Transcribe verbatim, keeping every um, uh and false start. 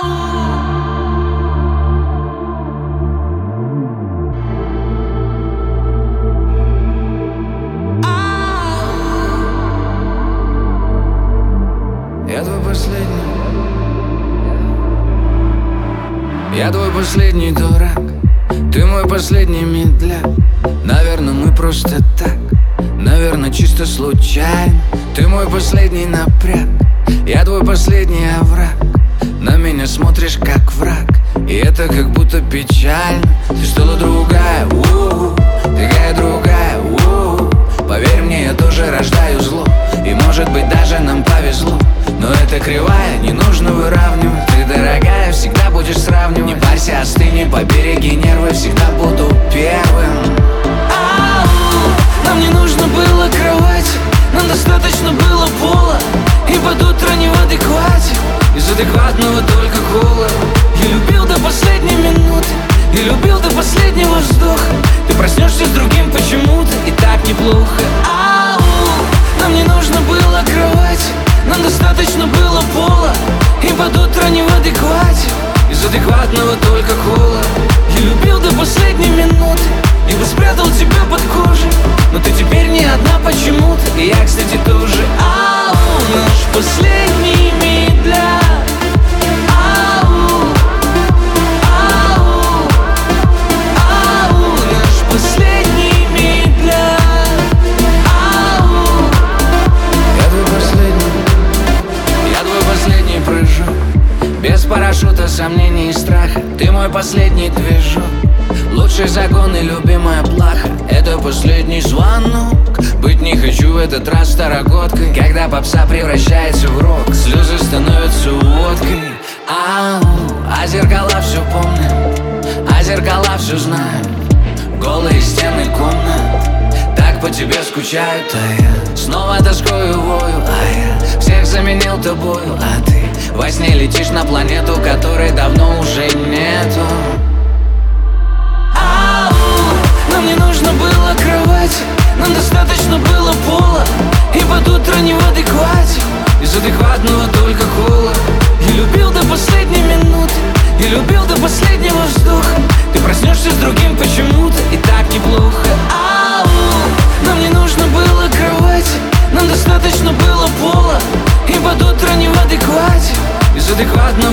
Я твой последний, я твой последний дурак, ты мой последний медляк. Наверное, мы просто так, наверное, чисто случайно. Ты мой последний напряг, я твой последний овраг. На меня смотришь как враг, и это как будто печально. Ты стала другая, у-у-у, такая другая, у-у-у. Поверь мне, я тоже рождаю зло, и может быть даже нам повезло. Но это кривая, не нужно выравнивать. Ты, дорогая, всегда будешь сравнивать. Не парься, остыни, побереги нервы, всегда буду первым. Ау, нам не нужно было кровати, нам достаточно было пола. И под утро не в адеквате, из адекватного только кола. Я любил до последней минуты, я любил до последнего вздоха. Ты проснешься с другим почему-то, и так неплохо. Ау, нам не нужно было кровати, нам достаточно было пола. И под утро не в адеквате, из адекватного только кола. Я любил до последней минуты, и бы спрятал тебя под кожей. Но ты теперь не одна почему-то, и я, кстати, тоже. Ау, наш последний медляк. Ау, ау, ау, наш последний медляк. Ау, я твой последний, я твой последний прыжок. Без парашюта, сомнений и страха, ты мой последний движок. Лучший загон и любимая плаха, это последний звонок. Быть не хочу в этот раз старогодкой, когда попса превращается в рок, слезы становятся водкой. Ау, а зеркала все помнят, а зеркала все знают. Голые стены комнат так по тебе скучают, а я снова тоскою вою, а я всех заменил тобою, а ты во сне летишь на планету, которой давно уже нету. Нам не нужно было кровати, нам достаточно было пола. И под утро не в адеквате, из адекватного только кола. Я любил до последней минуты, я любил до последнего вздоха. Ты проснешься с другим почему-то, и так неплохо. Ау, нам не нужно было кровати, нам достаточно было пола. И под утро не в адеквате, из адекватного